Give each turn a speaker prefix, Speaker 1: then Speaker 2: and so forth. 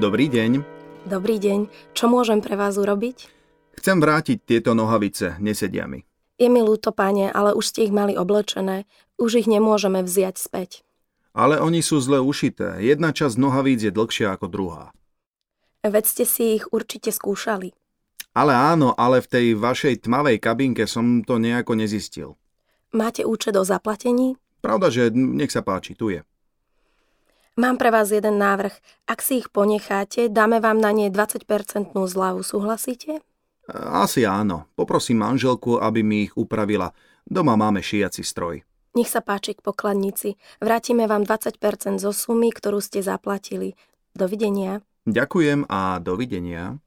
Speaker 1: Dobrý deň.
Speaker 2: Dobrý deň, čo môžem pre vás urobiť?
Speaker 1: Chcem vrátiť tieto nohavice, nesedia mi.
Speaker 2: Je mi ľúto, pane, ale už ste ich mali oblečené. Už ich nemôžeme vziať späť.
Speaker 1: Ale oni sú zle ušité. Jedna časť nohavíc je dlhšia ako druhá.
Speaker 2: Veď ste si ich určite skúšali.
Speaker 1: Ale áno, ale v tej vašej tmavej kabinke som to nejako nezistil.
Speaker 2: Máte účet o zaplatení?
Speaker 1: Pravda, že nech sa páči, tu je.
Speaker 2: Mám pre vás jeden návrh. Ak si ich ponecháte, dáme vám na ne 20% zľavu. Súhlasíte?
Speaker 1: Asi áno. Poprosím manželku, aby mi ich upravila. Doma máme šijací stroj.
Speaker 2: Nech sa páči k pokladnici. Vrátime vám 20% zo sumy, ktorú ste zaplatili. Dovidenia.
Speaker 1: Ďakujem a dovidenia.